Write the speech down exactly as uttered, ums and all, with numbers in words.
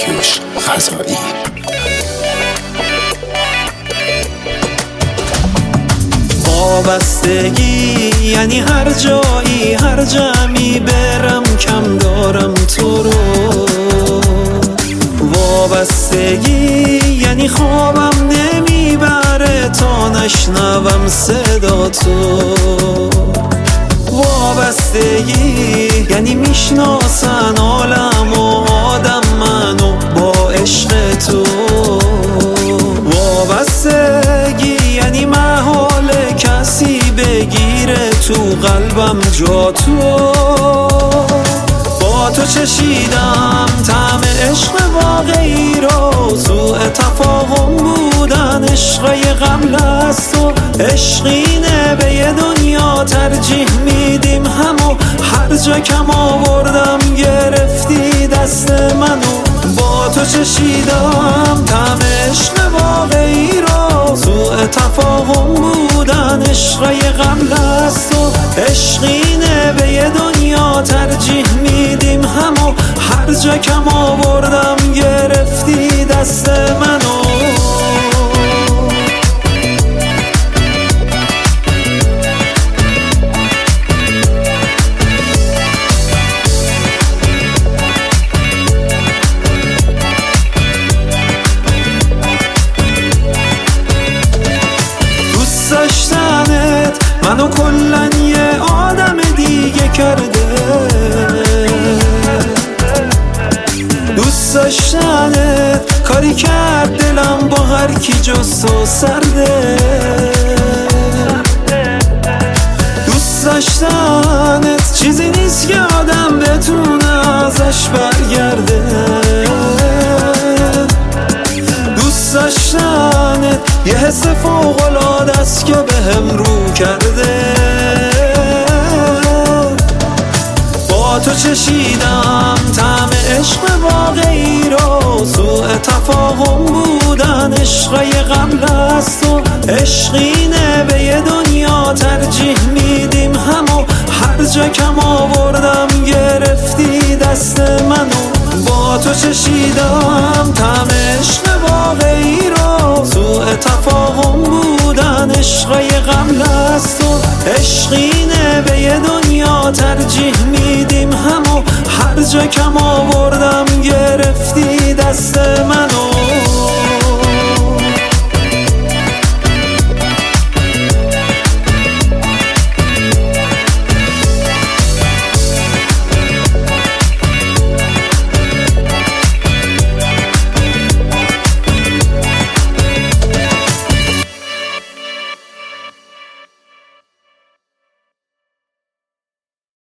داریوش غذایی. وابستگی یعنی هر جایی هر جمعی برم کم دارم تو رو. وابستگی یعنی خوابم نمیبره تا نشنوم صدا تو. وابستگی یعنی میشناسن عالم و آدم منو با عشق تو. وابستگی یعنی محال کسی بگیره تو قلبم جا تو. با تو چشیدم طعم عشق واقعی رو، سوء تفاهم بودن عشقای قبل از تو. عشقینه به یه دنیا ترجیح میدیم همو، هر جا کم آوردم گرفتی دست منو. با تو چشیدم طعم عشق واقعی رو، سوء تفاهم بودن عشقای قبل از تو. عشقینه به یه دنیا ترجیح میدیم همو، هر جا کم آوردم گرفتی دست منو. داشتنت منو کلن یه آدم دیگه کرده. دوست داشتنت کاری کرد دلم با هر کی جز تو سرده. دوست داشتنت چیزی نیست که آدم بتونه ازش برگرده. دوست داشتنت یه حس فوق‌العاده است که بهم رو کرده. با تو چشیدم طعم عشق واقعی رو، سوء تفاهم بودن عشقای قبل از تو. عشقینه به یه دنیا ترجیح میدیم همو، هر جا کم آوردم گرفتی دست منو. با تو چشیدم طعم عشق واقعی رو، سوء تفاهم بودن عشقای قبل از تو. عشقینه به یه دنیا ترجیح میدیم همو، هر جا کم آوردم